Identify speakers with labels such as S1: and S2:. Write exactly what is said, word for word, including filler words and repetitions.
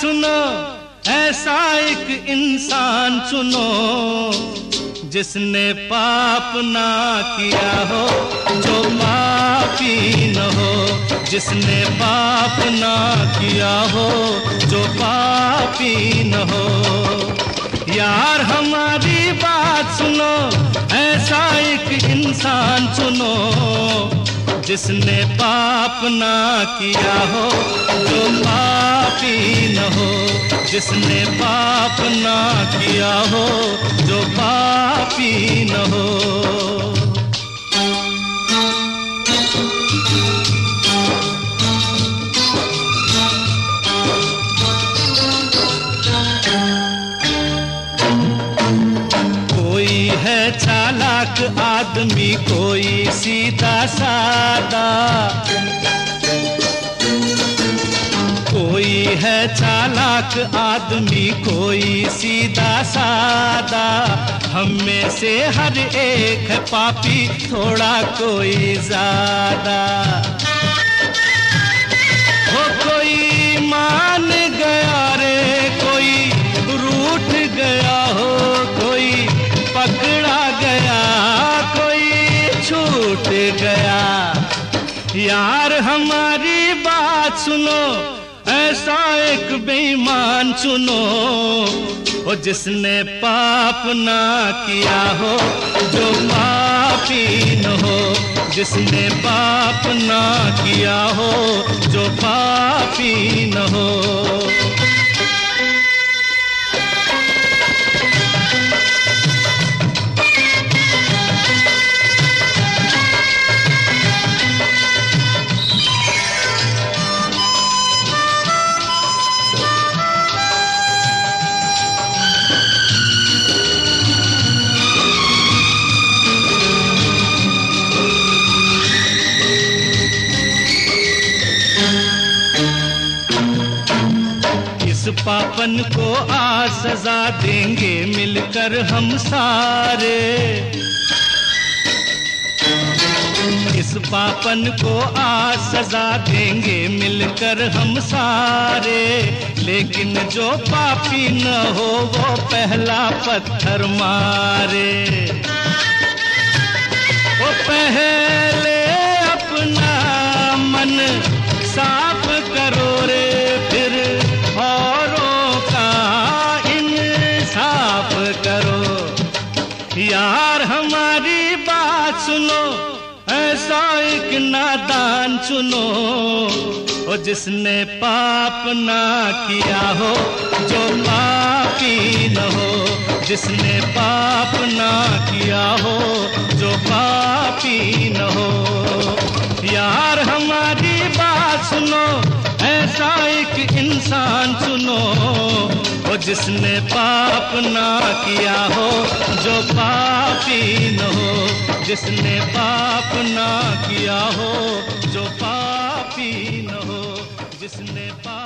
S1: सुनो, ऐसा एक इंसान चुनो जिसने पाप ना किया हो, जो पापी न हो। जिसने पाप ना किया हो, जो पापी न हो। यार हमारी बात सुनो, ऐसा एक इंसान चुनो जिसने पाप ना किया हो, जो पापी न हो। जिसने पाप ना किया हो, जो पापी न हो। कोई है चालाक आदमी, कोई सीधा सादा। कोई है चालाक आदमी, कोई सीधा सादा। हम में से हर एक है पापी, थोड़ा कोई ज्यादा। हो कोई मान गया रे, कोई रूठ गया हो, कोई पकड़ा गया, कोई छूट गया। यार हमारी बात सुनो, ऐसा एक बेईमान चुनो वो जिसने पाप ना किया हो, जो पापी न हो। जिसने पाप ना किया हो, जो पापी न हो। इस पापन को आज सजा देंगे मिलकर हम सारे। इस पापन को आज सजा देंगे मिलकर हम सारे। लेकिन जो पापी न हो वो पहला पत्थर मारे। वो पहले अपना मन साफ करो रे, फिर औरों का इंसाफ करो। यार हमारी बात सुनो, ऐसा एक नादान चुनो वो जिसने पाप ना किया हो, जो पापी न हो। जिसने पाप ना किया हो, जो पापी न हो। यार हमारी बात सुनो, ऐसा एक इंसान चुनो वो जिसने पाप ना किया हो, जो पापी न हो। जिसने पाप ना किया हो, जो पापी न हो। जिसने पाप